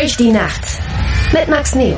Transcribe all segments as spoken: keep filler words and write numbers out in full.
Durch die Nacht mit Max Neo.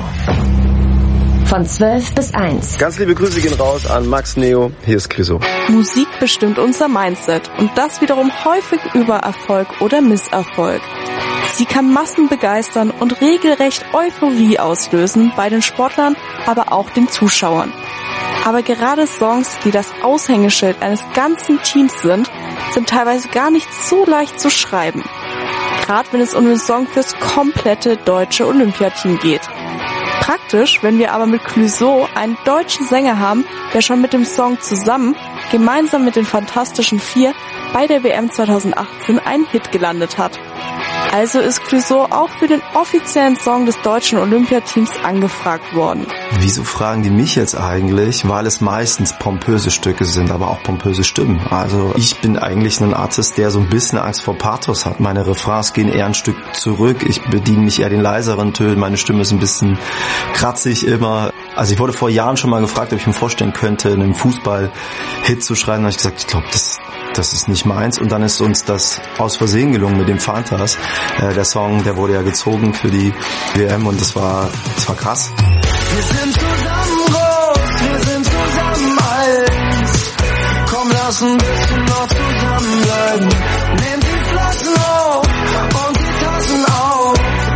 Von zwölf bis eins. Ganz liebe Grüße gehen raus an Max Neo. Hier ist Clouseau. Musik bestimmt unser Mindset und das wiederum häufig über Erfolg oder Misserfolg. Sie kann Massen begeistern und regelrecht Euphorie auslösen bei den Sportlern, aber auch den Zuschauern. Aber gerade Songs, die das Aushängeschild eines ganzen Teams sind, sind teilweise gar nicht so leicht zu schreiben. Gerade wenn es um den Song fürs komplette deutsche Olympiateam geht. Praktisch, wenn wir aber mit Clouseau einen deutschen Sänger haben, der schon mit dem Song zusammen, gemeinsam mit den Fantastischen Vier, bei der W M zweitausendachtzehn einen Hit gelandet hat. Also ist Clouseau auch für den offiziellen Song des deutschen Olympiateams angefragt worden. Wieso fragen die mich jetzt eigentlich? Weil es meistens pompöse Stücke sind, aber auch pompöse Stimmen. Also ich bin eigentlich ein Artist, der so ein bisschen Angst vor Pathos hat. Meine Refrains gehen eher ein Stück zurück. Ich bediene mich eher den leiseren Tönen. Meine Stimme ist ein bisschen kratzig immer. Also ich wurde vor Jahren schon mal gefragt, ob ich mir vorstellen könnte, einen Fußball-Hit zu schreiben. Da habe ich gesagt, ich glaube, das, das ist nicht meins. Und dann ist uns das aus Versehen gelungen mit dem Fantas. Äh, der Song, der wurde ja gezogen für die W M und das war, das war krass. Wir sind zusammen groß, wir sind zusammen eins. Komm, lass ein bisschen noch zusammenbleiben. Nehmt die Flaschen hoch und die Tassen auf.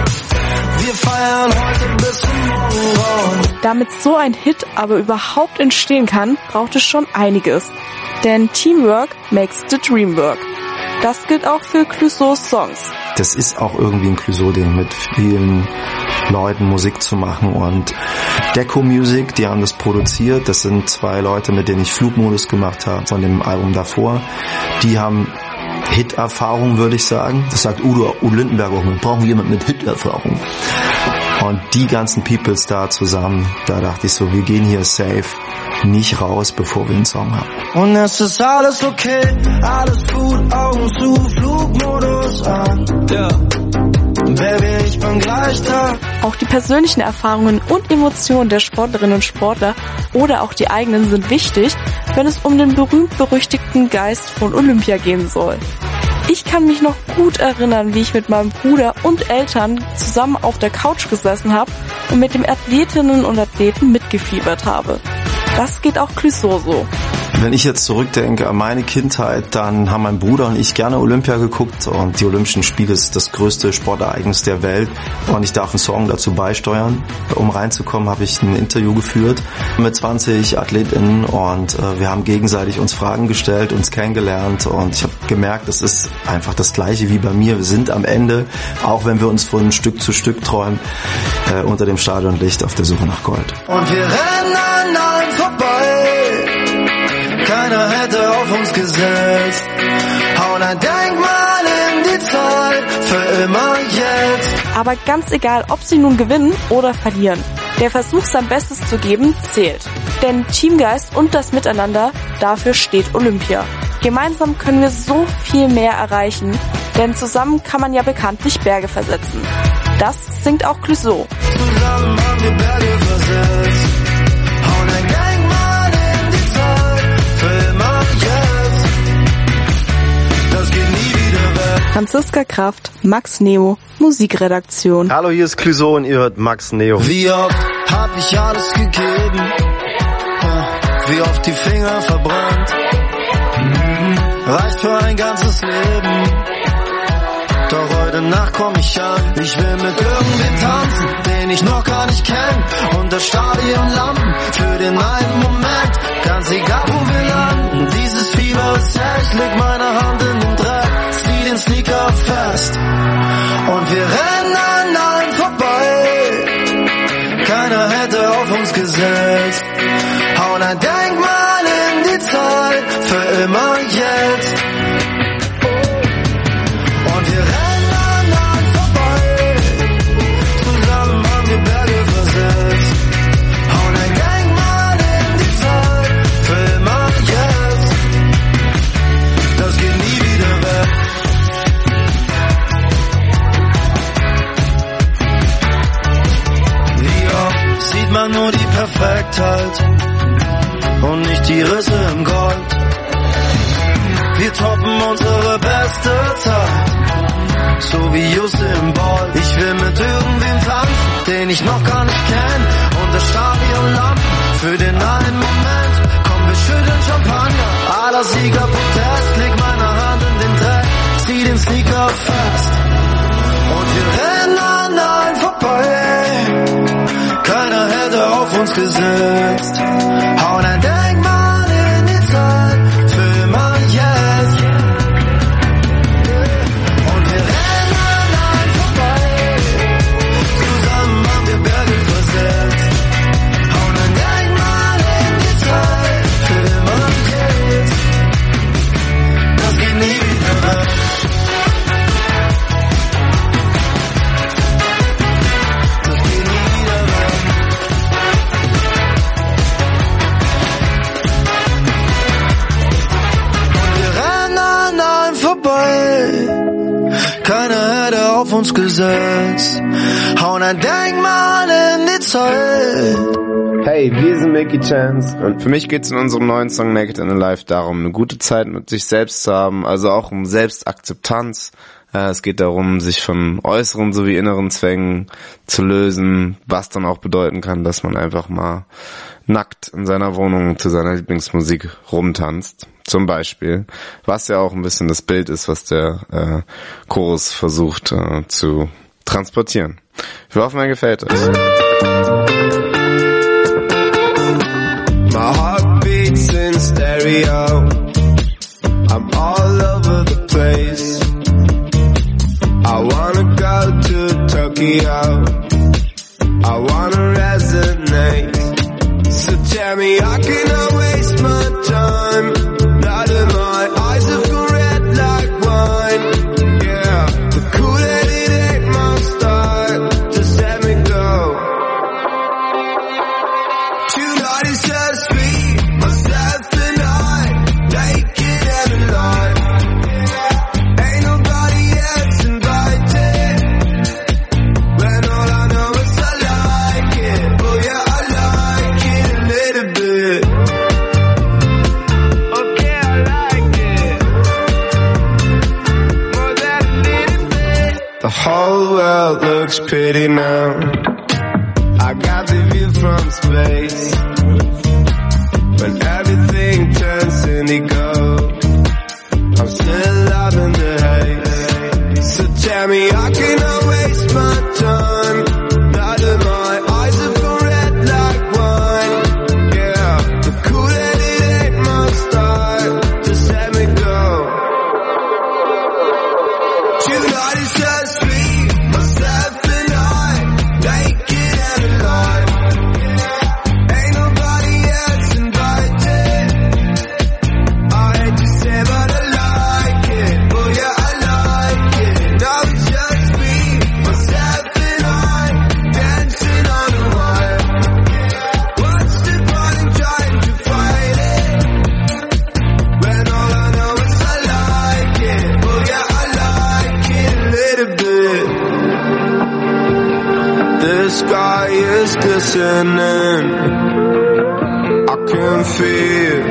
Wir feiern heute bis zum Morgengrauen. Damit so ein Hit aber überhaupt entstehen kann, braucht es schon einiges. Denn Teamwork makes the dream work. Das gilt auch für Clouseaus Songs. Das ist auch irgendwie ein Clouseau-Ding, mit vielen Leuten Musik zu machen. Und Deco Music, die haben das produziert. Das sind zwei Leute, mit denen ich Flugmodus gemacht habe von dem Album davor. Die haben Hit-Erfahrung, würde ich sagen. Das sagt Udo, Udo Lindenberg auch. Wir brauchen jemanden mit Hit-Erfahrung. Und die ganzen Peoples da zusammen, da dachte ich so, wir gehen hier safe nicht raus, bevor wir einen Song haben. Und es ist alles okay, alles gut, Augen zu, Flugmodus an. Ja. Baby, ich bin gleich da. Auch die persönlichen Erfahrungen und Emotionen der Sportlerinnen und Sportler oder auch die eigenen sind wichtig, wenn es um den berühmt-berüchtigten Geist von Olympia gehen soll. Ich kann mich noch gut erinnern, wie ich mit meinem Bruder und Eltern zusammen auf der Couch gesessen habe und mit den Athletinnen und Athleten mitgefiebert habe. Das geht auch Clouseau so. Wenn ich jetzt zurückdenke an meine Kindheit, dann haben mein Bruder und ich gerne Olympia geguckt und die Olympischen Spiele ist das größte Sportereignis der Welt und ich darf einen Song dazu beisteuern. Um reinzukommen, habe ich ein Interview geführt mit zwanzig AthletInnen und äh, wir haben gegenseitig uns Fragen gestellt, uns kennengelernt und ich habe gemerkt, das ist einfach das Gleiche wie bei mir. Wir sind am Ende, auch wenn wir uns von Stück zu Stück träumen, äh, unter dem Stadionlicht auf der Suche nach Gold. Und wir rennen an allen vorbei. Keiner hätte auf uns gesetzt. Hauen ein Denkmal in die Zeit, für immer jetzt. Aber ganz egal, ob sie nun gewinnen oder verlieren, der Versuch, sein Bestes zu geben, zählt. Denn Teamgeist und das Miteinander, dafür steht Olympia. Gemeinsam können wir so viel mehr erreichen, denn zusammen kann man ja bekanntlich Berge versetzen. Das singt auch Clouseau. Zusammen haben wir Berge versetzt. Hauen ein Denkmal in die Zeit, für immer jetzt. Das geht nie wieder weg. Franziska Kraft, Max Neo, Musikredaktion. Hallo, hier ist Clouseau und ihr hört Max Neo. Wie oft hab ich alles gegeben? Wie oft die Finger verbrannt? Reicht für ein ganzes Leben. Doch heute Nacht komm ich an. Ich will mit irgendwem tanzen, den ich noch gar nicht kenn. Unter Stadionlampen für den einen Moment. Ganz egal wo wir landen, dieses Fieber ist echt. Leg meine Hand in den Dreck, zieh den Sneaker fest. Und wir rennen an allen vorbei. Keiner hätte auf uns gesetzt. Hauen ein Denkmal in die Zeit, für immer jetzt. Und wir rennen an allen vorbei. Zusammen haben wir Berge versetzt. Hauen ein Denkmal in die Zeit, für immer jetzt. Das geht nie wieder weg. Wie oft sieht man nur die Perfektheit und nicht die Risse im Gold. Wir toppen unsere beste Zeit so wie Usain Bolt. Ich will mit irgendwem tanzen, den ich noch gar nicht kenn. Unter Stadionlampen für den einen Moment. Komm, wir schütteln Champagner, aller Siegerprotest. Leg meine Hand in den Dreck, zieh den Sneaker fest. Und wir rennen an allen vorbei. Keiner hätte auf uns gesetzt. Hauen ein Denkmal in die Zeit, für immer jetzt. Und wir rennen an allen vorbei. Zusammen haben wir Berge versetzt. Hauen ein Denkmal in die Zeit, für immer jetzt. Das geht nie wieder weg. Keiner hätte auf uns gesetzt. Hauen ein Denkmal in die Zeit. Hey, wir sind Mickey Chance. Und für mich geht's in unserem neuen Song Naked and Alive darum, eine gute Zeit mit sich selbst zu haben, also auch um Selbstakzeptanz. Äh, es geht darum, sich von äußeren sowie inneren Zwängen zu lösen, was dann auch bedeuten kann, dass man einfach mal nackt in seiner Wohnung zu seiner Lieblingsmusik rumtanzt. Zum Beispiel, was ja auch ein bisschen das Bild ist, was der äh, Chorus versucht äh, zu transportieren. Ich hoffe, mir gefällt es. My heart beats in stereo. I'm all over the place. I wanna go to Tokyo. I wanna resonate. So tell me I cannot waste my time. Blood in my eyes have gone red like wine. Yeah, the Kool-Aid, it ain't my style. Just let me go. Tonight is just me, myself and I, naked and alive. Ain't nobody else invited. When all I know is I like it. Oh yeah, I like it a little bit. Okay, I like it. More than a little bit. The whole world looks pretty now. I got the view from space. When everything turns indigo, I'm still loving the haze. So tell me I cannot waste my time. Blood in my eyes have gone red like wine. Yeah, the Kool-Aid, it ain't my style. Just let me go. Tonight is just me, myself and I, naked and alive. Ain't nobody else invited. I hate to say but I like it. Oh yeah, I like it. Now it's just me, myself and I, dancing on a wire. What's the point in trying to fight it? When all I know is I like it. Oh yeah, I like it a little bit. The sky is glistening. I can feel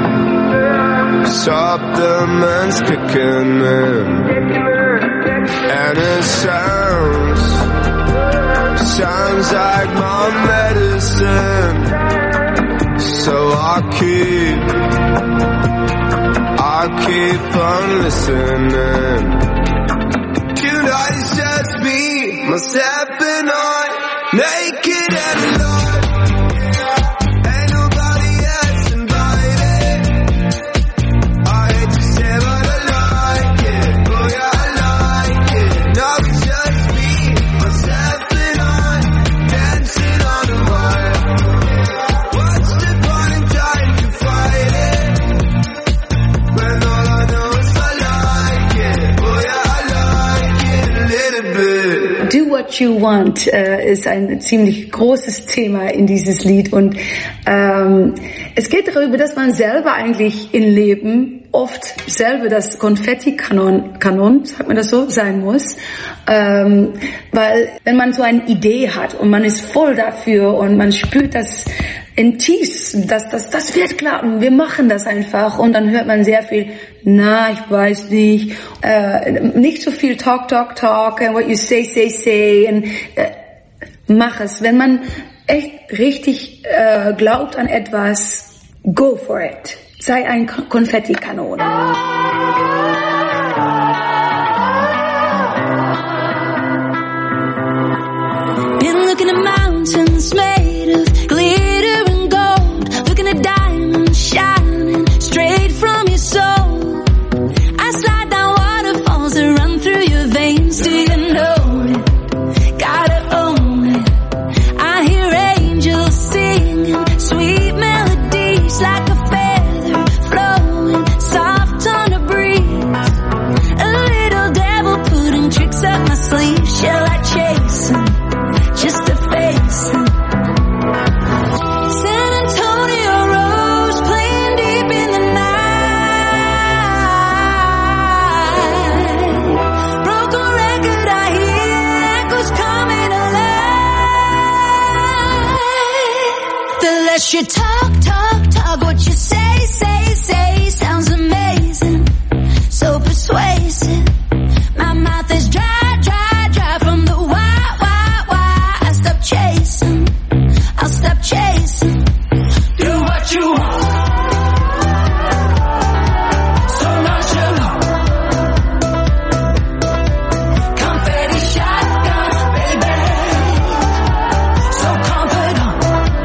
supplements kicking in. And it sounds, sounds like my medicine. So I keep, I keep on listening. Tonight is just me, myself and I, naked and alive. Ain't nobody else invited. I hate to say but I like it. Oh yeah, I like it. Now it's just me, myself and I, dancing on a wire. What's the point in trying to fight it? When all I know is I like it. Oh yeah, I like it a little bit. Do What You Want äh, ist ein ziemlich großes Thema in dieses Lied und ähm, es geht darüber, dass man selber eigentlich im Leben oft selber das Konfetti-Kanon, Kanon, sagt man das so, sein muss, ähm, weil wenn man so eine Idee hat und man ist voll dafür und man spürt, dass in Tees, das, das, das wird klappen, wir machen das einfach. Und dann hört man sehr viel, na, ich weiß nicht, äh, nicht so viel Talk, Talk, Talk, and what you say, say, say, und, äh, mach es. Wenn man echt richtig äh, glaubt an etwas, go for it. Sei ein Konfettikanone. Been looking at mountains made of glitter and gold, looking at diamonds shining straight from your soul. I slide down waterfalls that run through your veins. Do you know it? Gotta own it. I hear angels singing sweet melodies like a feather flowing soft on the breeze. A little devil putting tricks up my sleeve. Shall I chase him just to face him? San Antonio Rose playing deep in the night. Broken record, I hear echoes coming alive. The less you talk, talk, talk, what you say, say, say sounds amazing, so persuasive. My mouth is dry, dry, dry from the why, why, why. I stop chasing, I'll stop chasing. Do what you want, so nonchalant. Confetti shotgun, baby, so confident.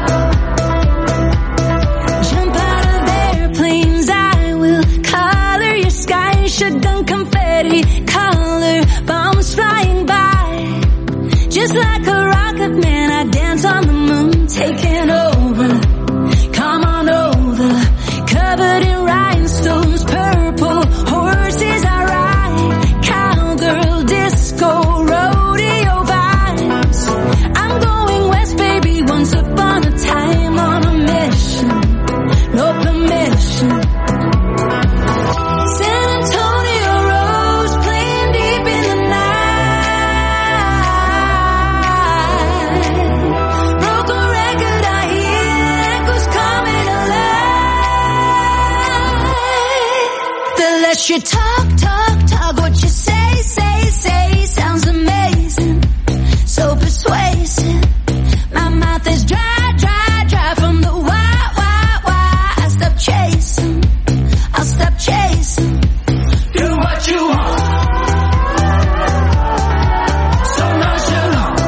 Jump out of airplanes, I will color your sky. Shotgun confetti, color bombs flying by. Just like a rocket man, I dance on the moon, taking over. Come on over, covered in rhinestones, purple horses I ride. Cowgirl, disco, rodeo vibes. I'm going west, baby, once upon a time on a mission, no permission. San Antonio Rose playing deep in the night. Broken record, I hear echoes coming alive. The less you talk, talk, talk, what you say, say, say sounds amazing, so persuasive. My mouth is dry, dry, dry from the why, why, why. I stop chasing, I'll stop chasing. Do what you want, so nonchalant.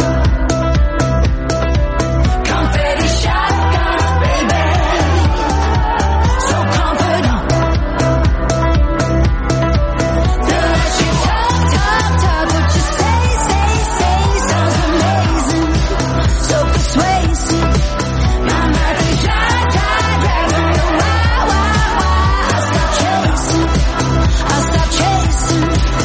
Confetti shotgun, baby, so confident. The less you talk, talk, talk, what you say, say, say sounds amazing, so persuasive. My mouth is dry, dry, dry from the why, why, why. I'll stop chasing, I'll stop chasing.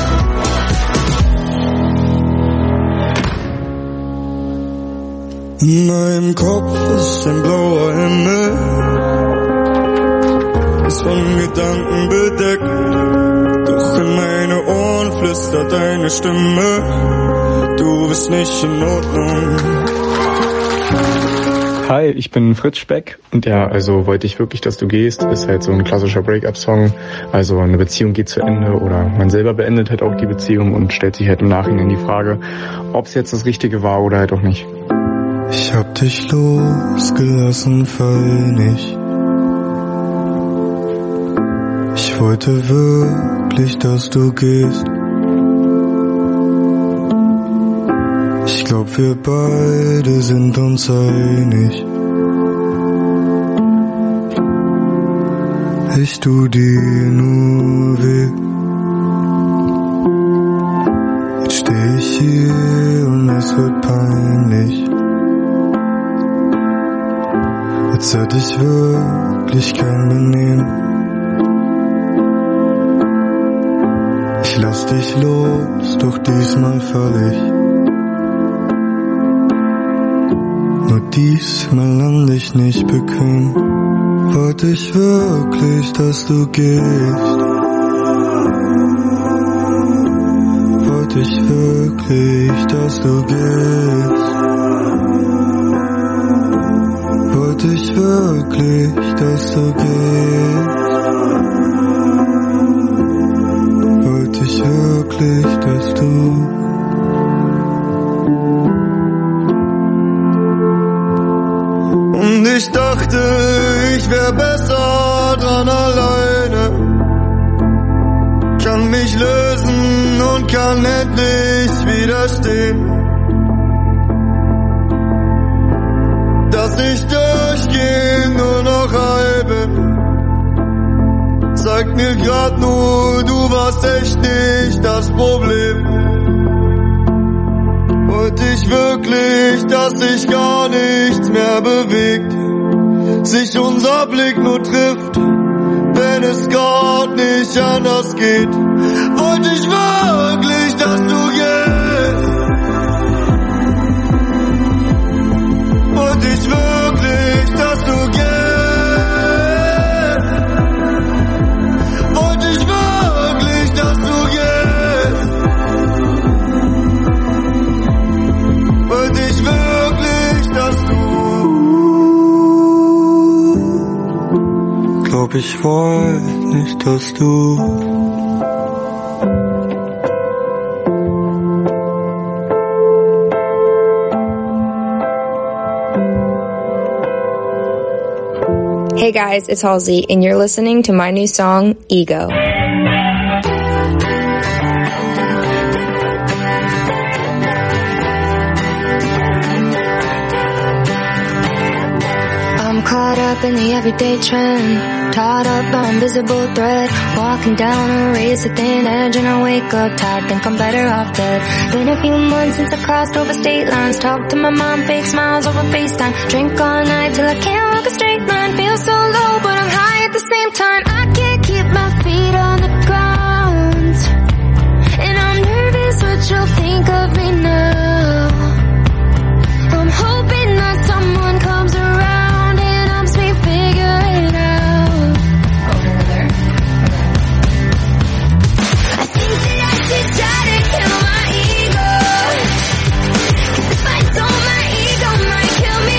In meinem Kopf ist ein blauer Himmel, ist von Gedanken bedeckt. Doch in meine Ohren flüstert eine Stimme, du bist nicht in Ordnung. Hi, ich bin Fritz Speck und ja, also wollte ich wirklich, dass du gehst, ist halt so ein klassischer Break-up-Song, also eine Beziehung geht zu Ende oder man selber beendet halt auch die Beziehung und stellt sich halt im Nachhinein die Frage, ob es jetzt das Richtige war oder halt auch nicht. Ich hab dich losgelassen, fall nicht. Ich wollte wirklich, dass du gehst. Ich glaub, wir beide sind uns einig. Ich tu dir nur weh. Jetzt steh ich hier und es wird peinlich. Jetzt hatte ich wirklich kein Benehmen. Ich lass dich los, doch diesmal fall ich. Nur diesmal land ich nicht bequem. Wollte ich wirklich, dass du gehst. Wollte ich wirklich, dass du gehst. Wollte ich wirklich, dass du gehst? Wollte ich wirklich, dass du und ich dachte, ich wär besser dran alleine, kann mich lösen und kann endlich widerstehen, dass ich durchgehend nur noch heil bin. Zeigt mir grad nur, du warst echt nicht das Problem. Wollte ich wirklich, dass sich gar nichts mehr bewegt, sich unser Blick nur trifft, wenn es grad nicht anders geht. Wollte ich wirklich, dass du gehst? Wollte ich wirklich, dass du gehst? Wollte ich wirklich, dass du gehst? Wollte ich wirklich, dass du... Glaub, ich wollte nicht, dass du... Hey guys, it's Halsey, and you're listening to my new song, Ego. I'm caught up in the everyday trend, tied up by invisible thread, walking down a razor thin edge, and I wake up tired, think I'm better off dead. Been a few months since I crossed over state lines, talk to my mom, fake smiles over FaceTime, drink all night till I can't walk a straight line, feel so low but I'm high at the same time. I can't keep my feet on the ground, and I'm nervous what you'll think of me now. I'm hoping that someone comes around and helps me figure it out. Over there. I think that I should try to kill my ego, 'cause if I don't, my ego might kill me.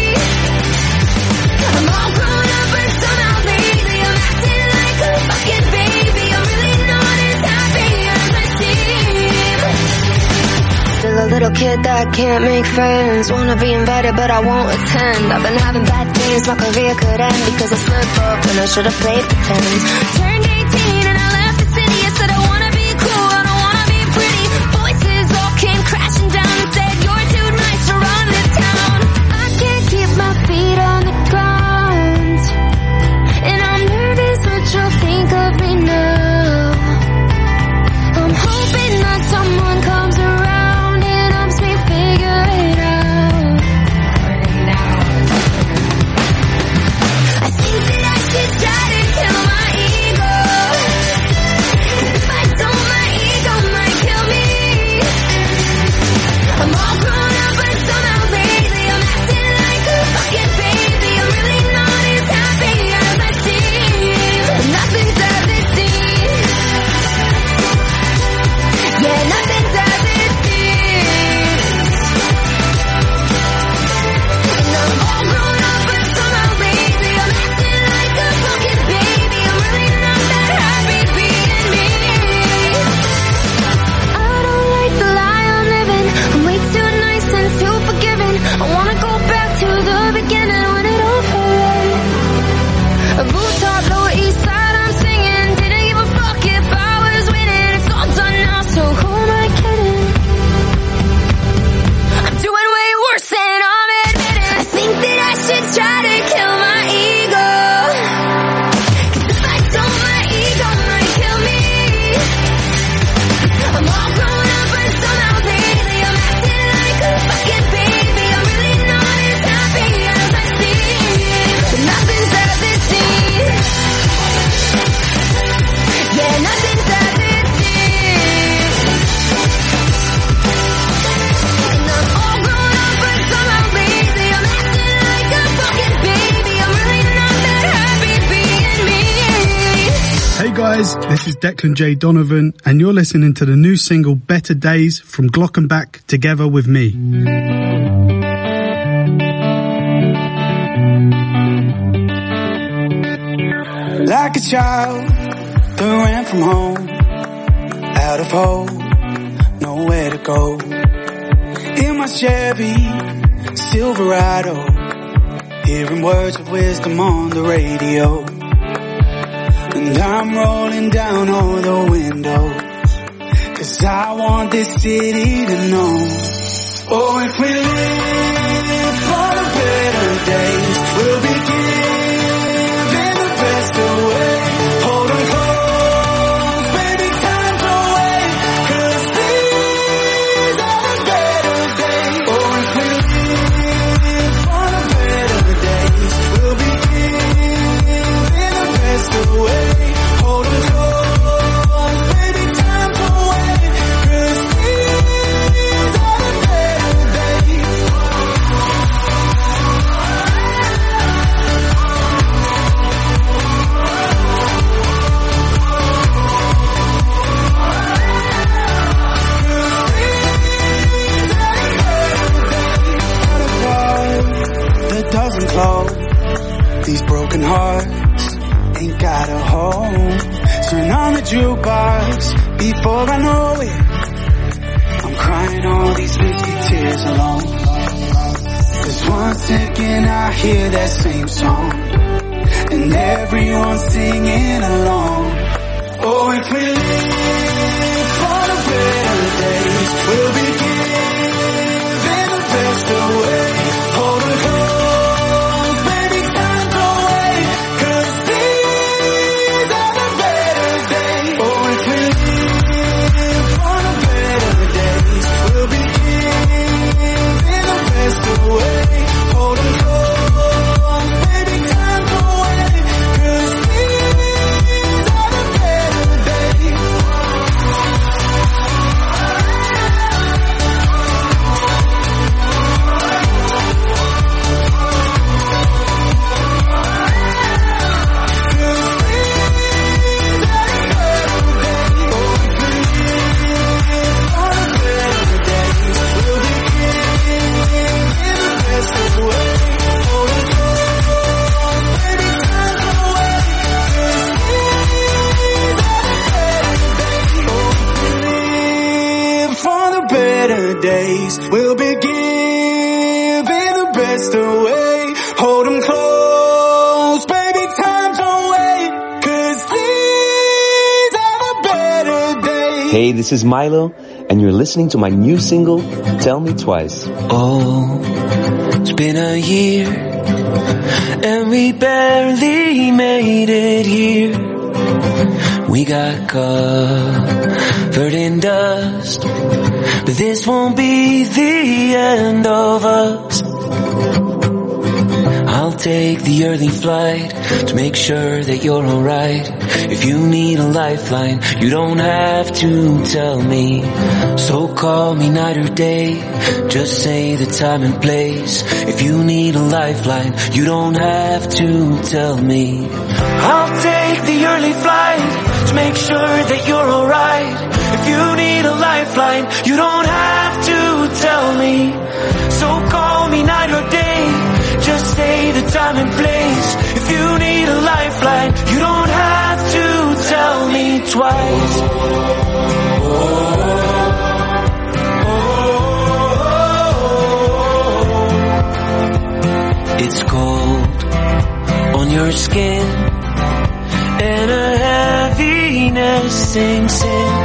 I'm all grown up but somehow lately I'm acting like a fucking baby. I'm really not as happy as I seem. Still a little kid that can't make friends, wanna be invited but I won't attend. I've been having bad days, my career could end because I slipped up when I should've played pretend. Turned eighteen and I left the city, I said I wanna be cool, I don't wanna be pretty. Voices all came crashing down and said you're too nice to run this town. I can't keep my feet on the ground, and I'm nervous what you'll think of me now. I'm hoping that someone comes around and helps me figure it out. I think that I should try to kill my ego, 'cause if I don't, my ego might kill me. I'm all grown up but somehow lately I'm acting like a fucking baby. I'm really not as happy as I seem. Nothing's as it seems. Yeah, nothing's as it seems. And I'm all grown up but somehow lately I'm acting like a fucking baby. I'm really not that happy being me. I don't like the lie I'm living, I'm way too nice and too forgiving. I wanna go back to the beginning when it all felt right. A rooftop, Lower East Side, I'm singing. Didn't give a fuck if I was winning. It's all done now, so who am I kidding? I'm doing way worse than I'm admitting. I think that I should try to kill my ego, 'cause if I don't, my ego might kill me. I'm all grown up but somehow lately I'm acting like a fucking baby. I'm really not as happy as I seem. But nothing's as it seems. Yeah, nothing's as it seems. And I'm all grown up but somehow lately I'm acting like a fucking baby. I'm really not that happy being me. Hey guys, this is Declan J. Donovan, and you're listening to the new single Better Days from Glockenbach, Together With Me. like a child that ran from home, out of hope, nowhere to go. In my Chevy Silverado, hearing words of wisdom on the radio. And I'm rolling down all the windows, 'cause I want this city to know. Oh, if we live for the better days, we'll be giving the best away. Hold on close, baby, time's away, 'cause these are the better days. Oh, if we live for the better days, we'll be giving the best away. Hold on close, baby, time's away, 'cause these are the better days. That doesn't close. These broken hearts ain't got a home. Turn on the jukebox before I know it. I'm crying all these whiskey tears alone. 'Cause one second I hear that same song, and everyone's singing along. Oh, if we live for the better days, we'll be giving the best away. Hold on close, baby, time's away, 'cause these are the better days. Oh, if we live for the better days, we'll be giving the best away. Hold on close, baby, time's away, 'cause these are the better days. For the better days, we'll be giving the best away. Hold 'em close, baby, time's away, 'cause these are the better days. Hey, this is Milo, and you're listening to my new single, Tell Me Twice. Oh, it's been a year, and we barely made it here. We got covered in dust, but this won't be the end of us. I'll take the early flight to make sure that you're alright. If you need a lifeline, you don't have to tell me. So call me night or day, just say the time and place. If you need a lifeline, you don't have to tell me. I'll take the early flight to make sure that you're alright. If you need a lifeline, you don't have to tell me. So call me night or day, just say the time and place. If you need a lifeline, you don't have to tell me twice. It's cold on your skin, and a heaviness sinks in.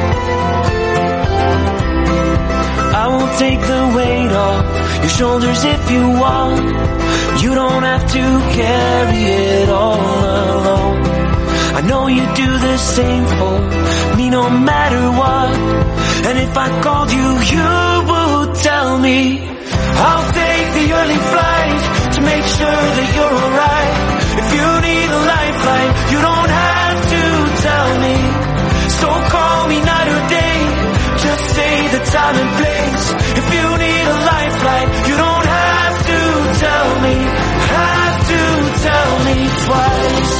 I will take the weight off your shoulders if you want. You don't have to carry it all alone. I know you do the same for me no matter what. And if I called you, you would tell me. I'll take the early flight to make sure that you're alright. If you need a lifeline, you don't have to tell me. So call me night or day, just say the time and place. If you need a lifeline, you don't have to tell me, have to tell me twice.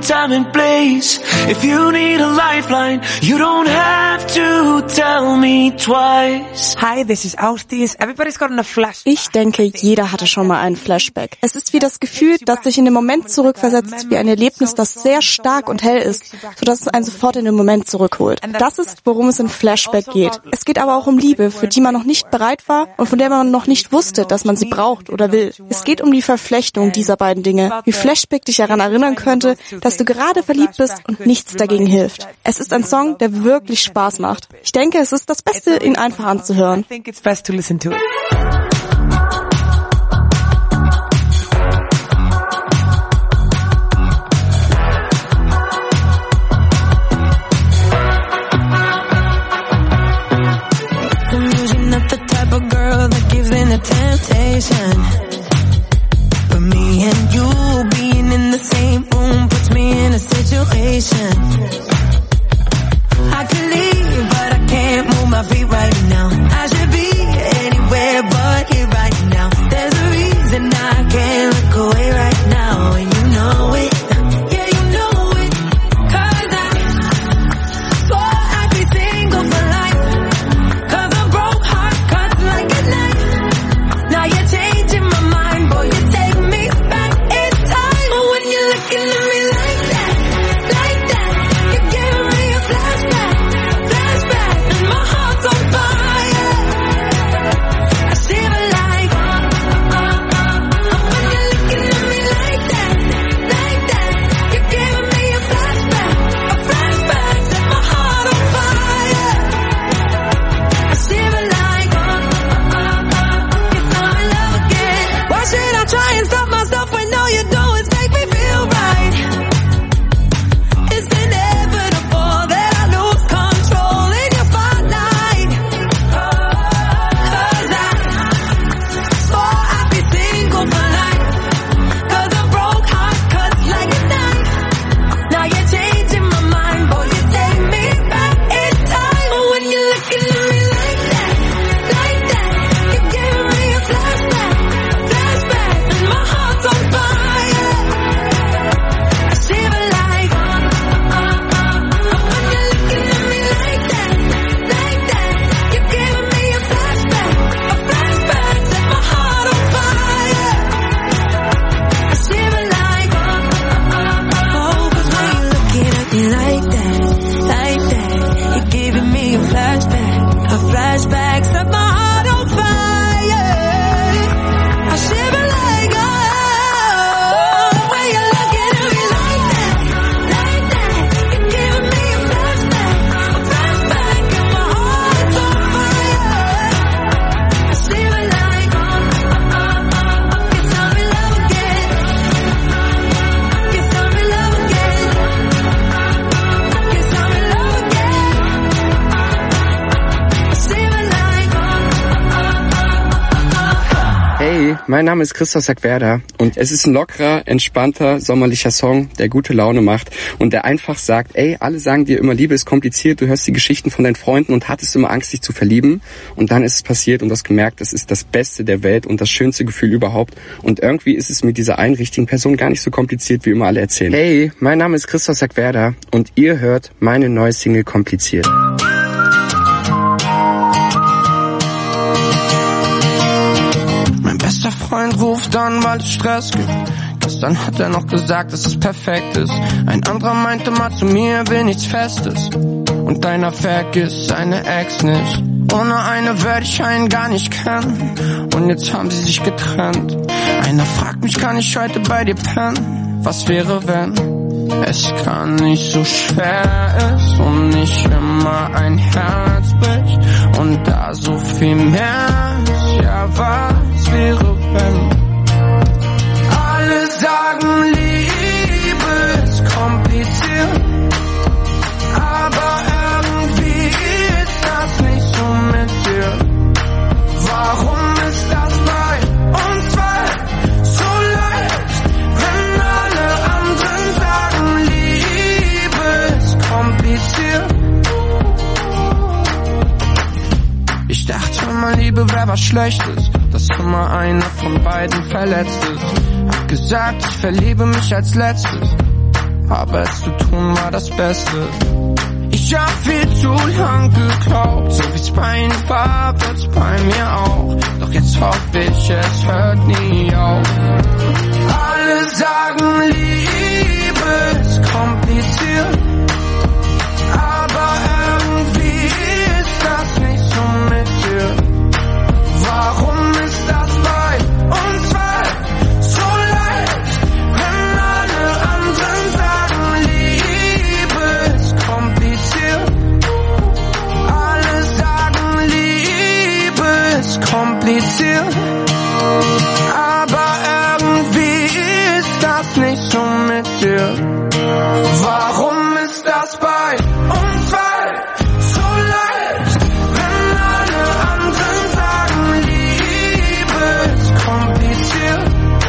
time and place. If you need a lifeline, you don't have to tell me twice. Hi, this is Austis. Everybody's got a flash. Ich denke, jeder hatte schon mal einen Flashback. Es ist wie das Gefühl, das sich in den Moment zurückversetzt, wie ein Erlebnis, das sehr stark und hell ist, sodass es einen sofort in den Moment zurückholt. Das ist, worum es im Flashback geht. Es geht aber auch um Liebe, für die man noch nicht bereit war und von der man noch nicht wusste, dass man sie braucht oder will. Es geht um die Verflechtung dieser beiden Dinge, wie Flashback dich daran erinnern könnte, dass du gerade verliebt bist und nichts dagegen hilft. Es ist ein Song, der wirklich Spaß macht. Ich denke, es ist das Beste, ihn einfach anzuhören. Temptation, but me and you being in the same room puts me in a situation. I could leave, but I can't move my feet right now. I should be anywhere but here right now. There's a reason I can't look away right now, and you know it. Yeah, you know it. 'Cause I swore I'd be single for life. 'Cause a broke heart cuts like a knife. Now you're changing my mind, boy, you take me back in time. But when you're looking at me like that, like that, you're giving me a flashback, flashback, and my heart's on fire. I shiver like, uh, uh, uh, when you're looking at me like that, like that, you're giving me a flashback, a flashback, set my heart on fire. I shiver like, uh, uh, uh, why should I try and stop myself when all you do is make me feel right? It's inevitable that I lose control in your spotlight. 'Cause I swore I'd be single for life. 'Cause a broke heart cuts like a knife. Now you're changing my mind, boy, you take me back in time. But when you're looking at me like that, like that, you're giving me a flashback, flashback, and my heart's on fire. I shiver like, uh, uh, uh, when you're looking at me like that, like that, you're giving me a flashback, a flashback, set my heart on fire. I shiver like, uh, uh, uh, oh, 'cause when you're looking at me like that, like that, you're giving me a flashback, a flashback, set my heart on fire. I shiver like, oh, the way you're looking at me like that, like that, you're giving me a flashback, a flashback, and my heart's on fire. I shiver like, oh, uh, uh, uh, you tell me love again, you tell me love again, you tell me love again. I shiver like, oh, Hey, mein Name ist Christoph Sackwerder und es ist ein lockerer, entspannter, sommerlicher Song, der gute Laune macht und der einfach sagt, ey, alle sagen dir immer, Liebe ist kompliziert, du hörst die Geschichten von deinen Freunden und hattest immer Angst, dich zu verlieben und dann ist es passiert und du hast gemerkt, das ist das Beste der Welt und das schönste Gefühl überhaupt und irgendwie ist es mit dieser einen richtigen Person gar nicht so kompliziert, wie immer alle erzählen. Hey, mein Name ist Christoph Sackwerder und ihr hört meine neue Single Kompliziert. Bester Freund ruft an, weil es Stress gibt. Gestern hat er noch gesagt, dass es perfekt ist. Ein anderer meinte mal zu mir, er will nichts Festes. Und deiner vergisst seine Ex nicht. Ohne eine werde ich einen gar nicht kennen. Und jetzt haben sie sich getrennt. Einer fragt mich, kann ich heute bei dir pennen? Was wäre, wenn es gar nicht so schwer ist und nicht immer ein Herz bricht und da so viel mehr ist? Ja, was wäre, wenn alle sagen, Liebe ist kompliziert, aber irgendwie ist das nicht so mit dir. Warum ist das bei uns zwei so leicht, wenn alle anderen sagen, Liebe ist kompliziert? Ich dachte immer, Liebe wäre was Schlechtes, dass immer einer von beiden verletzt ist. Hab gesagt, ich verliebe mich als letztes, aber es zu tun war das Beste. Ich hab viel zu lang geglaubt, so wie's bei ihnen war, wird's bei mir auch. Doch jetzt hoffe ich, es hört nie auf. Alle sagen, Liebe ist kompliziert, aber irgendwie ist das nicht so mit dir. Warum ist das bei uns zwei so leicht, wenn alle anderen sagen, Liebe ist kompliziert? Alle sagen, Liebe ist kompliziert, aber irgendwie ist das nicht so mit dir. Warum ist das bei uns zwei so leicht, wenn alle anderen sagen, Liebe ist kompliziert?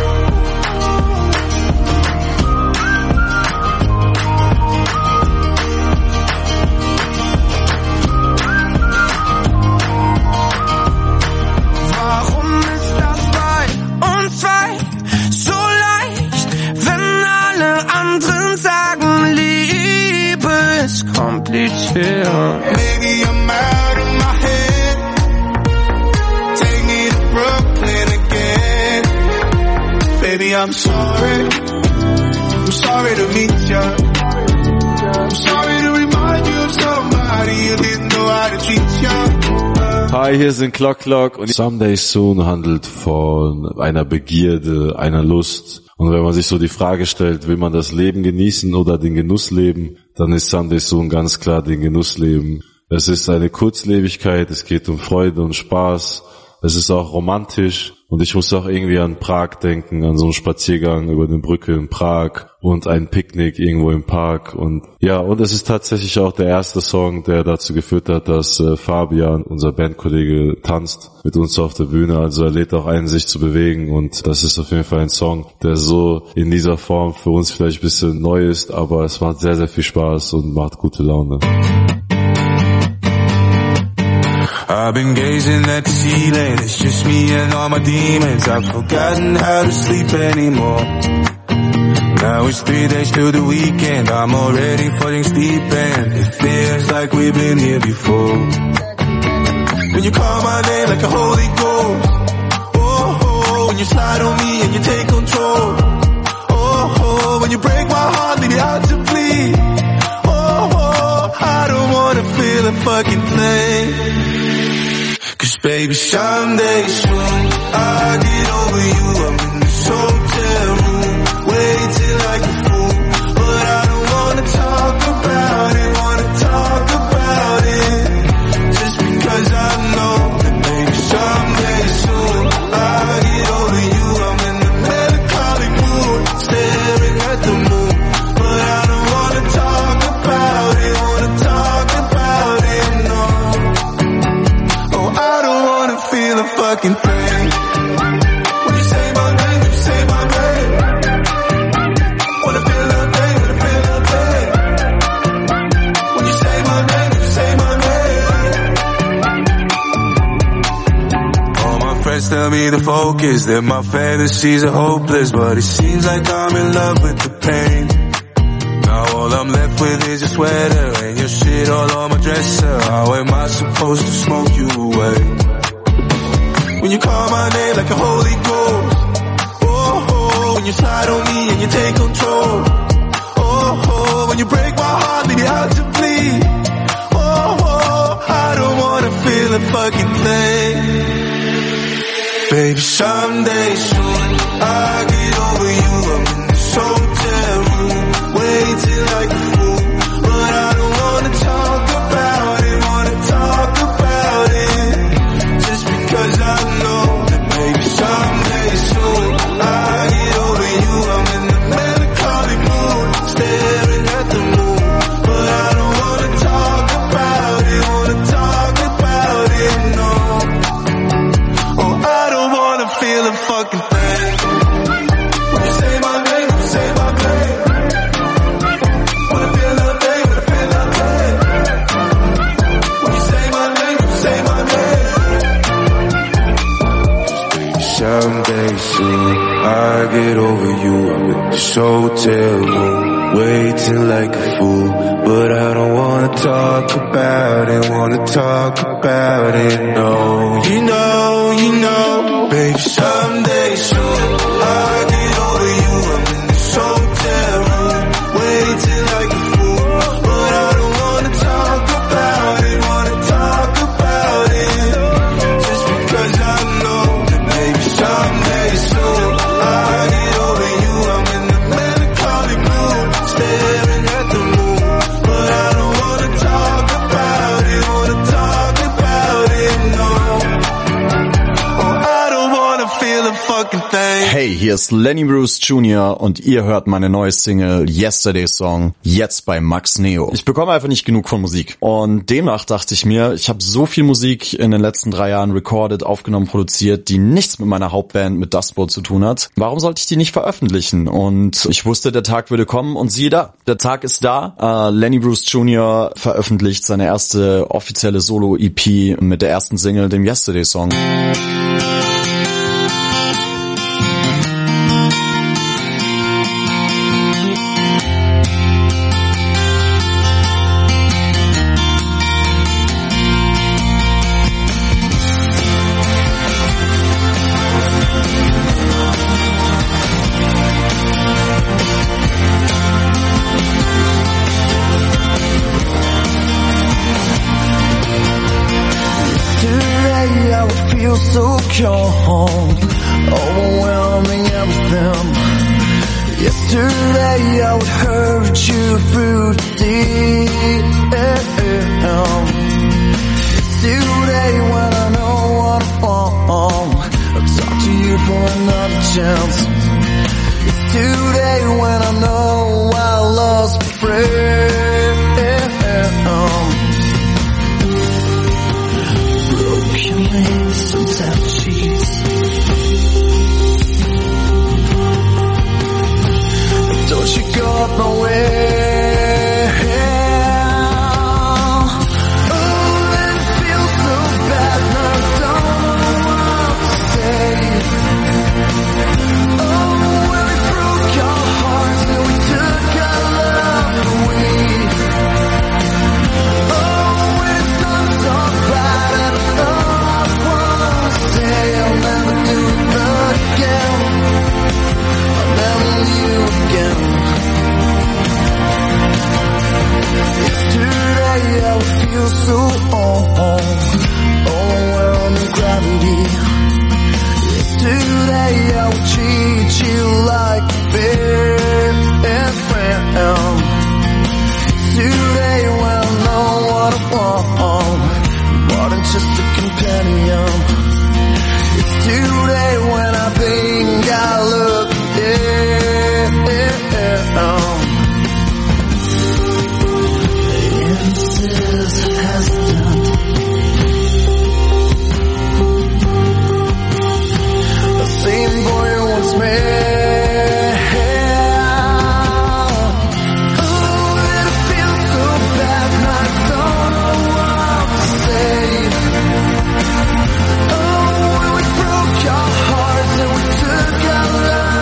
Warum ist das bei uns zwei so leicht, wenn alle anderen sagen, Liebe ist kompliziert? Maybe I'm out of my head. Take me to Brooklyn again. Baby, I'm sorry. I'm sorry to meet ya. I'm sorry to remind you of somebody you didn't know how to treat ya. Hi, hier sind Clock Clock und Someday Soon handelt von einer Begierde, einer Lust. Und wenn man sich so die Frage stellt, will man das Leben genießen oder den Genuss leben, dann ist Someday Soon ganz klar den Genuss leben. Es ist eine Kurzlebigkeit, es geht um Freude und Spaß, es ist auch romantisch und ich muss auch irgendwie an Prag denken, an so einen Spaziergang über eine Brücke in Prag und ein Picknick irgendwo im Park und ja, und es ist tatsächlich auch der erste Song, der dazu geführt hat, dass äh, Fabian, unser Bandkollege, tanzt mit uns auf der Bühne, also er lädt auch ein, sich zu bewegen und das ist auf jeden Fall ein Song, der so in dieser Form für uns vielleicht ein bisschen neu ist, aber es macht sehr, sehr viel Spaß und macht gute Laune. I've been gazing at the ceiling, it's just me and all my demons. I've forgotten how to sleep anymore. Now it's three days till the weekend, I'm already falling deep and it feels like we've been here before. When you call my name like a holy ghost, oh, oh, when you slide on me and you take control, oh, oh, when you break my heart, leave me out to bleed, oh, oh, I don't wanna feel a fucking thing. Cause baby, someday soon I'll get over you. I'm in this hotel room, waiting like a fool, but I don't wanna talk about it, wanna talk about it, just because I know that maybe someday soon I'll get over you. I'm in the melancholic mood, staring at the moon, but I don't wanna talk about it, wanna talk about it, no. Oh, I don't wanna feel a fucking thing. When you say my name, when you say my name, wanna feel a thing, wanna feel a thing. When you say my name, when you say my name. All my friends tell me to focus, that my fantasies are hopeless, but it seems like I'm in love with the pain. Now all I'm left with is your sweater and your shit all on my dresser. How am I supposed to smoke you away? When you call my name like a holy ghost, oh, oh, when you slide on me and you take control, oh, oh, when you break my heart, leave me out to bleed, oh, oh, I don't wanna feel a fucking thing. Baby, someday soon I'll get over you. I'm in this hotel room, waiting like a fool, but I don't wanna talk about it, wanna talk about it, just because I know that maybe someday soon I'll get over you. I'm in the melancholic mood, staring at the moon, but I don't wanna talk about it, wanna talk about it, no. Oh, I don't wanna feel a fucking thing. When you say my name, when you say my name, wanna feel a thing, wanna feel a thing. When you say my name, when you say my name. Someday soon I'll get over you. I'm in this hotel room, waiting like a fool, but I don't wanna talk about it, wanna talk about it, no. You know, you know, baby, someday soon I'll get over you. I'm in this hotel room, waiting like a fool, but I don't wanna talk about it, wanna talk about it, just because I know that baby, someday soon I'll get over you. I'm in the melancholy mood, staring at the moon, but I don't wanna talk about it, wanna talk about it, no. Oh, I don't wanna feel a fucking thing. Hey, hier ist Lenny Bruce Junior und ihr hört meine neue Single Yesterday Song jetzt bei Max Neo. Ich bekomme einfach nicht genug von Musik und demnach dachte ich mir, ich habe so viel Musik in den letzten drei Jahren recorded, aufgenommen, produziert, die nichts mit meiner Hauptband, mit Dust Bowl zu tun hat. Warum sollte ich die nicht veröffentlichen? Und ich wusste, der Tag würde kommen und siehe da, der Tag ist da. Uh, Lenny Bruce Junior veröffentlicht seine erste offizielle Solo-E P mit der ersten Single, dem Yesterday Song. So cold, overwhelming everything. Yesterday I would hurt you through the deep. Today when I know what I want, I'll talk to you for another chance. It's today when I know I lost my friend. Broken lanes and tap sheets. Don't you go up my way. Oh, and it feels so bad, and I don't know what to say. Oh, when we broke our hearts and we took our love away. Oh, when it's done so bad, and all I want to say, I'll never do it again. I'll never leave you again. Yesterday I would feel so old, overwhelming gravity. Yesterday I would treat you like a best friend. Today when I know what I want, more than just a companion. It's today when I think I look down. Is hesitant. The same boy who wants me. Oh, it feels so bad, and I don't know what to say. Oh, when we broke our hearts and we took our love.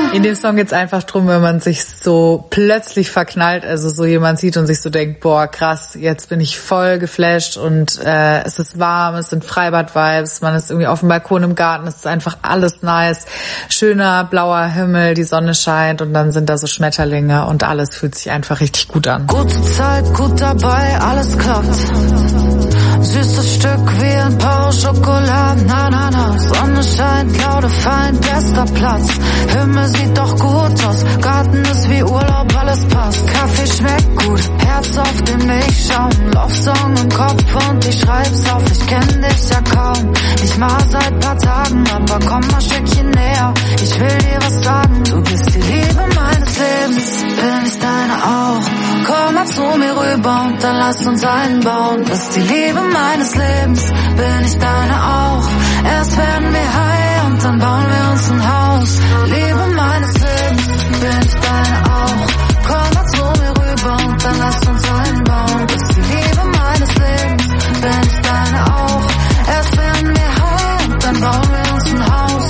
In dem Song geht's einfach drum, wenn man sich so plötzlich verknallt, also so jemand sieht und sich so denkt, boah, krass, jetzt bin ich voll geflasht und äh, es ist warm, es sind Freibad-Vibes, man ist irgendwie auf dem Balkon im Garten, es ist einfach alles nice, schöner blauer Himmel, die Sonne scheint und dann sind da so Schmetterlinge und alles fühlt sich einfach richtig gut an. Gute Zeit, gut dabei, alles klappt. Süßes Stück wie ein paar Schokoladen, Ananas. Sonne scheint, Cloud fein, bester Platz. Himmel sieht doch gut aus, Garten ist wie Urlaub, alles passt. Kaffee schmeckt gut, Herz auf dem Milchschaum. Love-Song im Kopf und ich schreib's auf, ich kenn dich ja kaum. Nicht mal seit paar Tagen, aber komm mal ein Stückchen näher. Ich will dir was sagen, du bist die Liebe meines Lebens. Bin ich deine auch? Komm mal zu mir rüber und dann lass uns einen bauen. Bist die Liebe meines Lebens, bin ich deine auch. Erst werden wir high und dann bauen wir uns ein Haus. Liebe meines Lebens, bin ich deine auch. Komm mal zu mir rüber und dann lass uns einen bauen. Bist die Liebe meines Lebens, bin ich deine auch. Erst werden wir high und dann bauen wir uns ein Haus.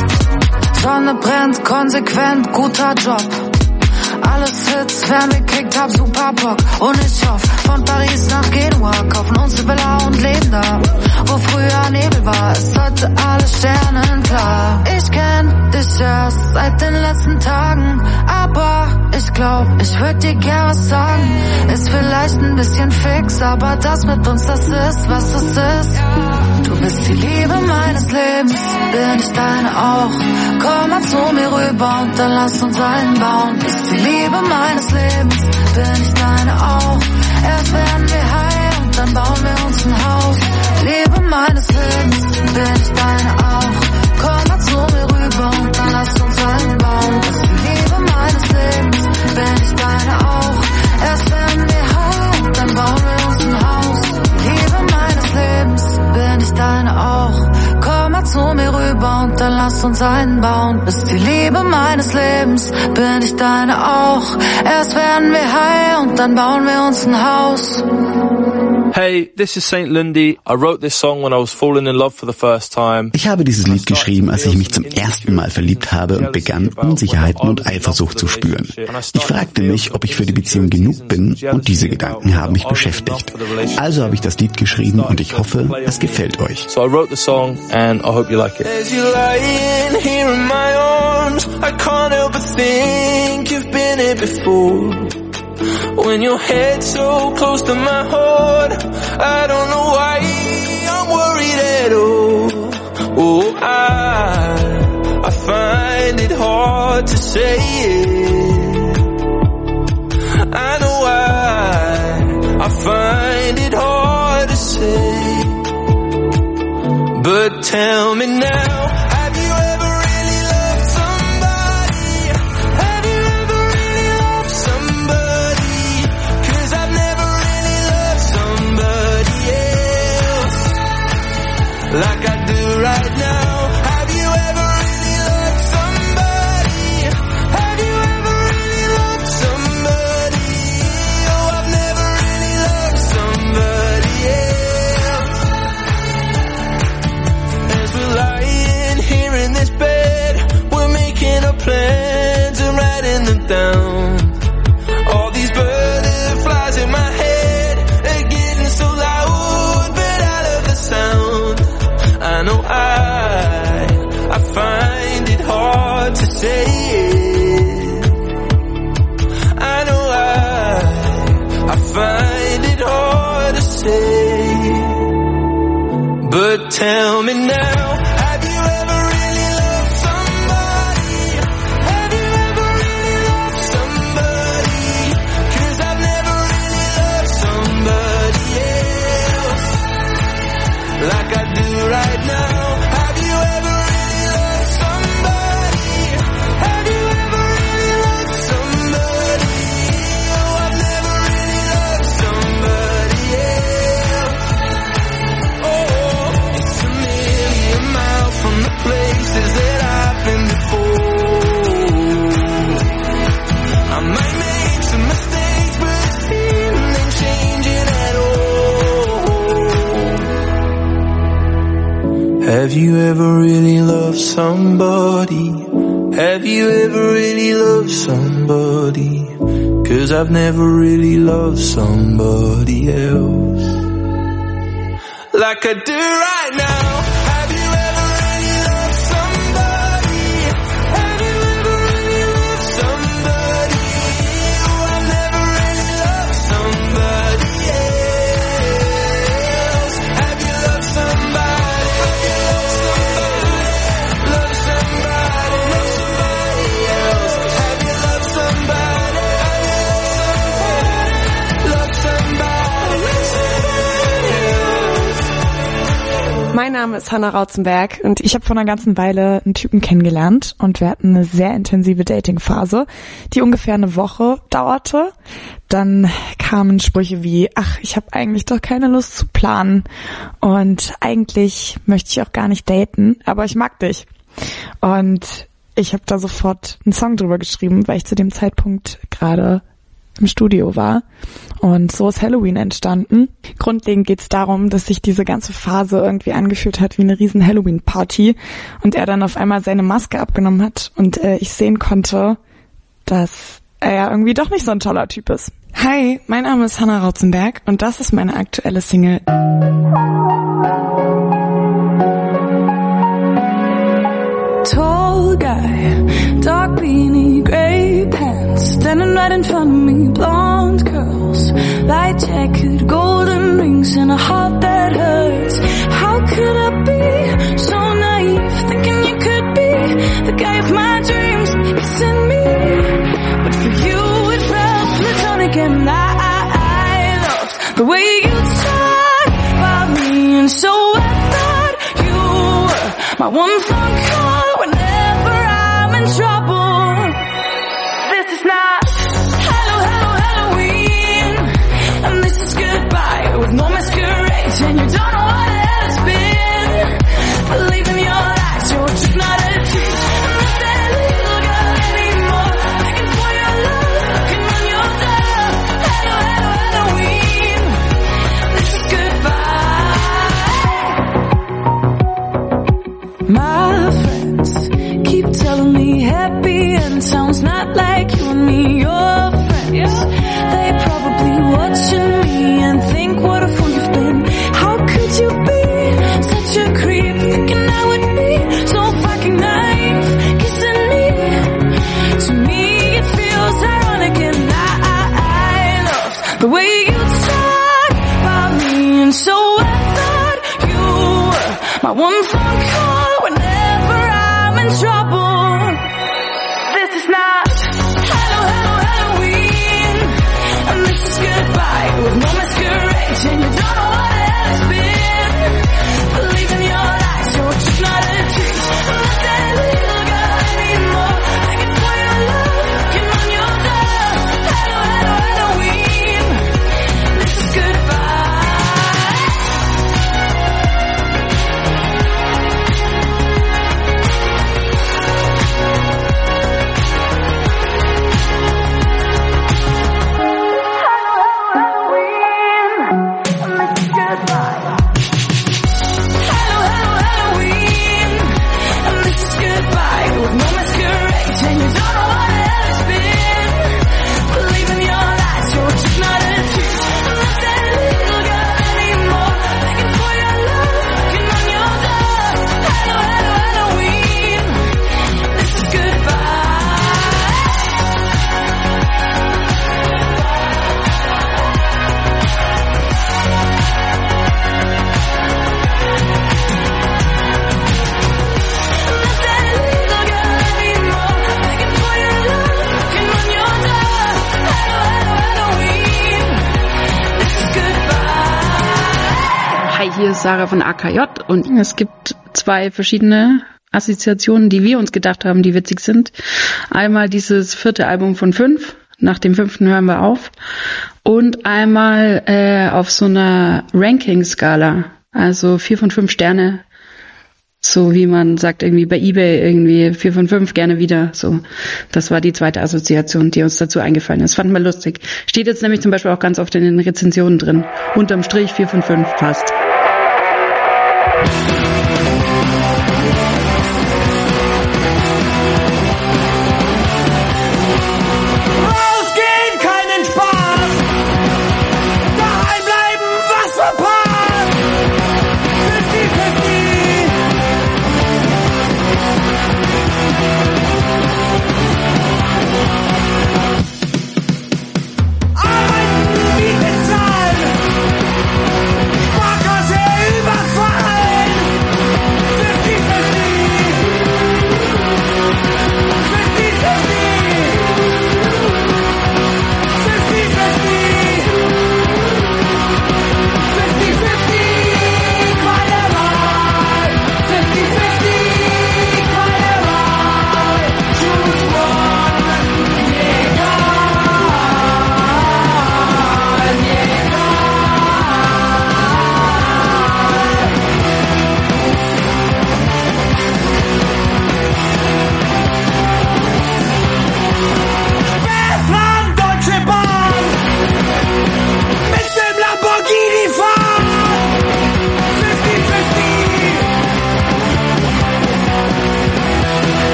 Sonne brennt, konsequent, guter Job. Alles Hits, wer mir kickt, hab super Bock. Und ich hoffe, von Paris nach Genua kaufen uns eine Villa und leben da. Wo früher Nebel war, ist heute alles sternenklar. Ich kenn dich erst seit den letzten Tagen, aber ich glaub, ich würd dir gern was sagen. Ist vielleicht ein bisschen fix, aber das mit uns, das ist, was es ist. Du bist die Liebe meines Lebens, bin ich deine auch. Komm mal zu mir rüber und dann lass uns einen bauen. Bist die Liebe meines Lebens, bin ich deine auch. Erst werden wir high und dann bauen wir uns ein Haus. Liebe meines Lebens, bin ich deine auch. Komm mal zu mir rüber und dann lass uns einen bauen. Bist die Liebe meines Lebens, bin ich deine auch. Erst werden wir high und dann bauen wir uns ein Haus. Liebe meines Lebens, bin ich deine auch. Komm mal zu mir rüber und dann lass uns einen bauen. Bist die Liebe meines Lebens, bin ich deine auch. Erst werden wir high und dann bauen wir uns ein Haus. Hey, this is Saint Lundy. I wrote this song when I was falling in love for the first time. Ich habe dieses Lied geschrieben, als ich mich zum ersten Mal verliebt habe und begann, Unsicherheiten und Eifersucht zu spüren. Ich fragte mich, ob ich für die Beziehung genug bin, und diese Gedanken haben mich beschäftigt. Also habe ich das Lied geschrieben und ich hoffe, es gefällt euch. So I wrote the song and I hope you like it. As you're lying here in my arms, I can't help but think you've been here before. When your head's so close to my heart, I don't know why I'm worried at all. Oh, I, I find it hard to say it. I know why, I find it hard to say. But tell me now, have you ever really loved somebody? Have you ever really loved somebody? 'Cause I've never really loved somebody else like I do right now. Have you ever really loved somebody? Have you ever really loved somebody? Oh, I've never really loved somebody else. As we're lying here in this bed, we're making our plans and writing them down. All these butterflies in my head are getting so loud, but I love the sound. I know I, I find it hard to say it. I know I, I find it hard to say. But tell me now, have you ever really loved somebody? Have you ever really loved somebody? 'Cause I've never really loved somebody else like I do right now. Have you ever really loved somebody? Have you ever really loved somebody? Oh, I've never really loved somebody else. Oh, it's a million miles from the places that I've been before. I might make some mistakes, but it seems ain't changing at all. Have you ever really loved somebody? Have you ever really loved somebody? 'Cause I've never really loved somebody else like I do right now. Have you ever really loved somebody? Have you ever really loved somebody? Oh, I've never really loved somebody else. Have you loved somebody? Have you loved somebody? Love somebody, love somebody else. Have you loved somebody? Love somebody, love somebody else. Mein Name ist Hannah Rautzenberg und ich habe vor einer ganzen Weile einen Typen kennengelernt und wir hatten eine sehr intensive Dating-Phase, die ungefähr eine Woche dauerte. Dann kamen Sprüche wie, ach, ich habe eigentlich doch keine Lust zu planen und eigentlich möchte ich auch gar nicht daten, aber ich mag dich. Und ich habe da sofort einen Song drüber geschrieben, weil ich zu dem Zeitpunkt gerade im Studio war. Und so ist Halloween entstanden. Grundlegend geht es darum, dass sich diese ganze Phase irgendwie angefühlt hat wie eine riesen Halloween-Party und er dann auf einmal seine Maske abgenommen hat und äh, ich sehen konnte, dass er ja irgendwie doch nicht so ein toller Typ ist. Hi, mein Name ist Hannah Rautzenberg und das ist meine aktuelle Single. Tall guy, dark beanie, grey pants, standing right in front of me, blonde curls, light jacket, golden rings, and a heart that hurts. How could I be so naive, thinking you could be the guy of my dreams? It's in me, but for you it felt platonic, and I, I, I loved the way you talk about me, and so I thought you were my one phone call. Trouble. This is not hello, hello, Halloween, and this is goodbye with no masquerade, and you don't know what it's been. Believe in your eyes, you're just not a tease. I'm not that little girl anymore, begging for your love, knocking on your door. Hello, hello, Halloween, this is goodbye. My friends keep telling me happy and sounds not like you and me, your friends. They probably watching me and think what a fool you've been. How could you be such a creep, thinking I would be so fucking naive, kissing me? To me it feels ironic, and I, I, I love the way you talk about me, and so I thought you were my one phone call whenever I'm in trouble. This is not hello, hello, Halloween, and this is goodbye with no masquerade, and you don't know what it's been. Believe in your eyes, you're just not a tease. I'm not that little girl anymore, begging for your love, knocking on your door. Hello, hello, Halloween, this is goodbye. Hier ist Sarah von A K J und es gibt zwei verschiedene Assoziationen, die wir uns gedacht haben, die witzig sind. Einmal dieses vierte Album von fünf, nach dem fünften hören wir auf, und einmal äh, auf so einer Ranking-Skala, also vier von fünf Sterne, so wie man sagt irgendwie bei eBay irgendwie vier von fünf gerne wieder, so. Das war die zweite Assoziation, die uns dazu eingefallen ist. Fanden wir lustig. Steht jetzt nämlich zum Beispiel auch ganz oft in den Rezensionen drin. Unterm Strich vier von fünf passt.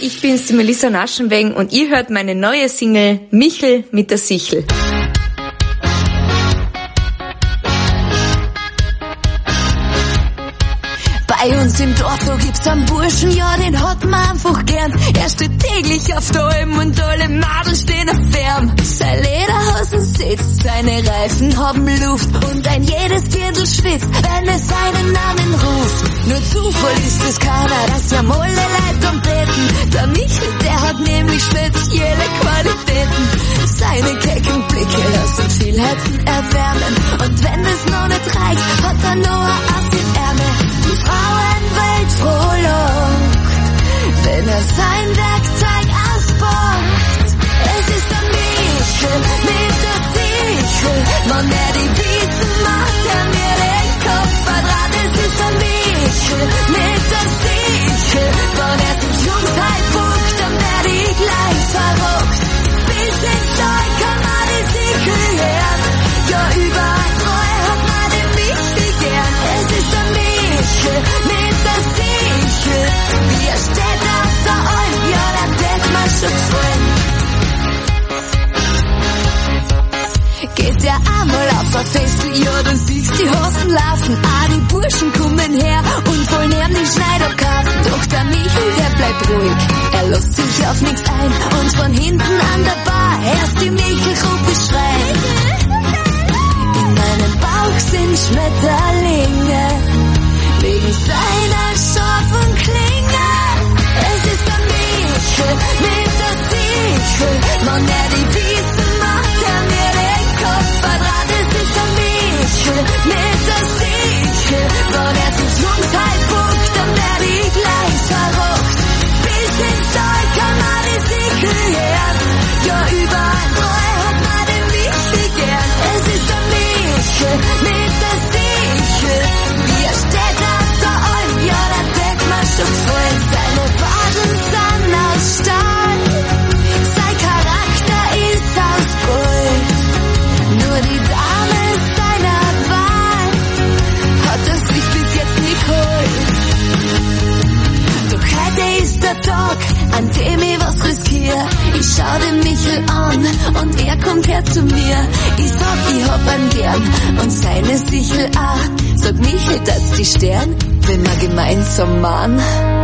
ich bin's, die Melissa Naschenweng und ihr hört meine neue Single Michel mit der Sichel. Bei uns im Dorf, da gibt's einen Burschen, ja, den hat man einfach gern. Er steht täglich auf der Alm und alle Madel stehen auf Färm. Sein Lederhosen sitzt, seine Reifen haben Luft und ein jedes Viertel schwitzt, wenn er seinen Namen ruft. Nur Zufall ist es keiner, dass ja alle Leute am Betten. Der Michel, der hat nämlich spezielle Qualitäten. Seine kecken Blicke lassen viel Herzen erwärmen. Und wenn es noch nicht reicht, hat er noch ein Ass im Ärmel. Die Frauenwelt frohlockt, wenn er sein Werkzeug auspackt. Es ist der Michel mit der Sichel, Mann, der die Wiesen macht, der mir den Kopf verdraht. Es ist der Michel mit der Sichel, wenn er sich Jungheit buckt, dann werd ich gleich verrockt. Bis ins Zeug kann man die Sichel hören, ja, überall treu hat man den Michel gern. Es ist der Michel mit der Sichel, wie er steht auf der Alm, ja, da denkt man schon gefallen. Geht der einmal auf ein Festl, ja, dann siehst die Hosen laufen. Ah, die Burschen kommen her und wollen ihm die Schneider kaufen. Doch der Michel, der bleibt ruhig, er lässt sich auf nichts ein. Und von hinten an der Bar erst die Michel-Gruppe schreien. In meinem Bauch sind Schmetterlinge, wegen seiner scharfen Klinge. Es ist der Michel mit der Sichel, Mann, der die Wiesen macht, der mir den Kopf verdraht. Es ist der Michel mit der Sichel, wenn er sich Jungheit buckt, dann werd ich gleich verrockt. Bis ins Zeug kann man die Sichel hören, ja, überall treu hat man den Michel gern. Es ist der Michel mit der Sichel, wie er steht auf der Alm, ja, da denkt man schon voll. Seine Waden sind aus Stahl, sein Charakter ist aus Gold. Nur die Dame seiner Wahl hat er sich bis jetzt nie geholt. Doch heute ist der Tag, an dem ich was riskiere. Ich schau den Michel an und er kommt her zu mir. Ich sag, ich hab ihn gern und seine Sichel auch. Sag Michel, das die Stern, wenn wir gemeinsam machen.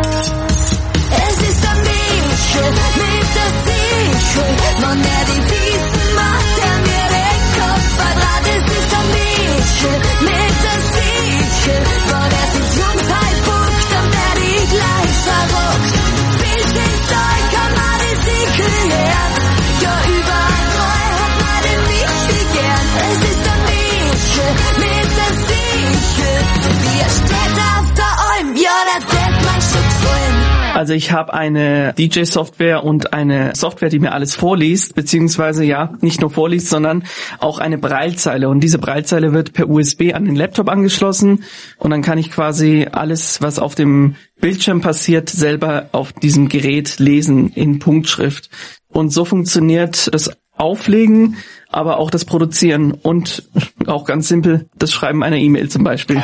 Es ist der Michel mit der Sichel, Mann, der die Wiesen macht, der mir den Kopf verdraht. Es ist der Michel mit der Sichel, wenn er sich Jungheit buckt, dann werd ich gleich verrockt. Bis ins Zeug kann man die Sichel hören, ja, überall treu hat man den Michel gern. Es ist der Michel mit der Sichel, wie er steht auf der Alm, ja, da denkt man schon gefallen. Also ich habe eine D J-Software und eine Software, die mir alles vorliest, beziehungsweise ja, nicht nur vorliest, sondern auch eine Braillezeile. Und diese Braillezeile wird per U S B an den Laptop angeschlossen und dann kann ich quasi alles, was auf dem Bildschirm passiert, selber auf diesem Gerät lesen in Punktschrift. Und so funktioniert das Auflegen, aber auch das Produzieren und auch ganz simpel das Schreiben einer E-Mail zum Beispiel.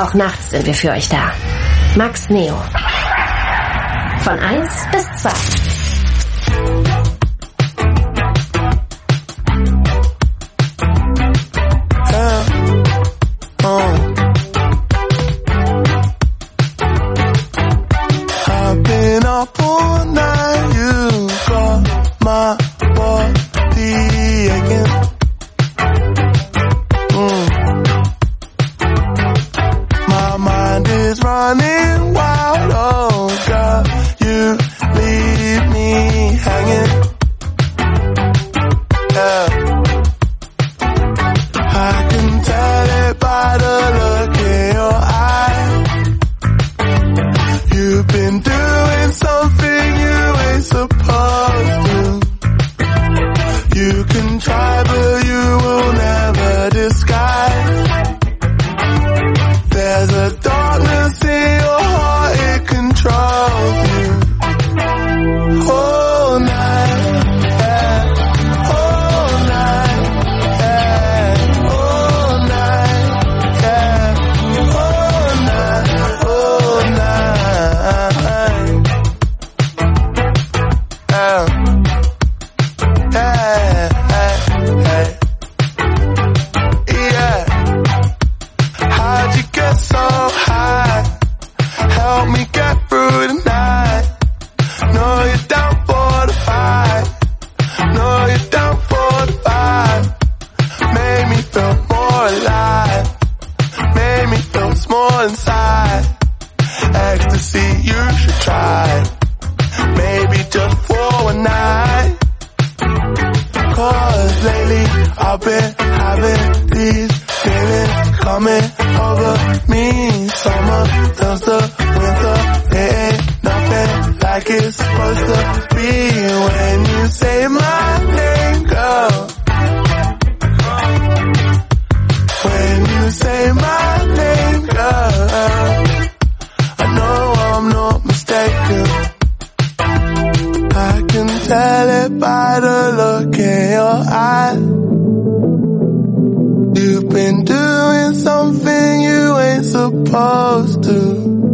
Auch nachts sind wir für euch da. Max Neo. Von eins bis zwei. I've been up all night, you got my body aching. Mm. My mind is running wild, oh girl, you leave me hanging. Yeah. I can tell it by the look in your eye. You've been doing something you ain't supposed to. You can try, but you will never disguise. There's a darkness in your heart, it controls you. All night, yeah. All night, yeah. All night, yeah. All night, all night. Yeah. Yeah. Yeah. How'd you get so high? Help me get through the night. No, you're down for the fight. No, you're down for the fight. Made me feel more alive. Made me feel small inside. Ecstasy, you should try. Maybe just for a night. Cause lately I've been having these feelings coming over me. Summer turns to winter, there ain't nothing like it's supposed to be. When you say my name, girl. When you say my name, girl, I know I'm not mistaken. I can tell it by the look in your eye. You've been doing something you ain't supposed to.